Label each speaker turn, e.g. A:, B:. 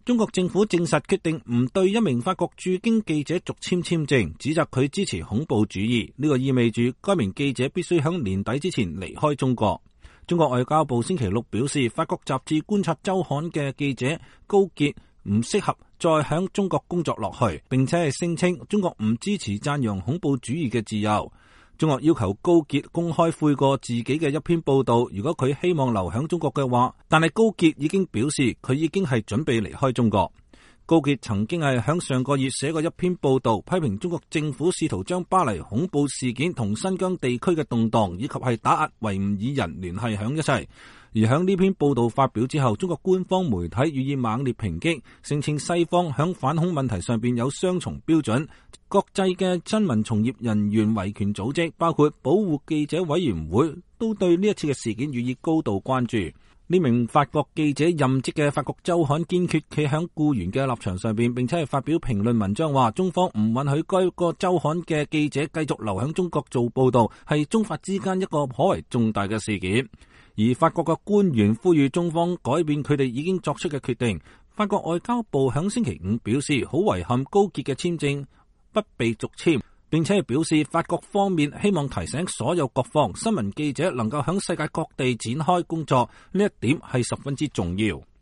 A: 中國政府證實決定唔對一名法國駐京記者續簽簽證，指責佢支持恐怖主義。呢個意味住該名記者必須喺年底之前離開中國。中國外交部星期六表示，法國雜誌觀察週刊嘅記者高傑唔適合再喺中國工作落去，並且係聲稱中國唔支持讚揚恐怖主義嘅自由。中國要求高傑公開悔過自己嘅一篇報道，如果佢希望留喺中國嘅話，但係高傑已經表示佢已經係準備離開中國。高傑曾經係喺上個月寫過一篇報道，批評中國政府試圖將巴黎恐怖事件同新疆地區嘅動盪以及係打壓維吾爾人聯繫喺一齊。而喺呢篇報道發表之後，中國官方媒體予以猛烈抨擊，聲稱西方喺反恐問題上邊有雙重標準。國際嘅新聞從業人員維權組織，包括保護記者委員會，都對呢一次嘅事件予以高度關注。呢名法國記者任職嘅法國週刊堅決企喺僱員嘅立場上邊，並且係發表評論文章話，中方唔允許該個週刊嘅記者繼續留喺中國做報道，係中法之間一個頗為重大嘅事件。而法國嘅官員呼籲中方改變佢哋已經作出嘅決定。法國外交部響星期五表示，好遺憾高傑嘅簽證不被續簽，並且係表示法國方面希望提醒所有各方，新聞記者能夠響世界各地展開工作，呢一點係十分之重要。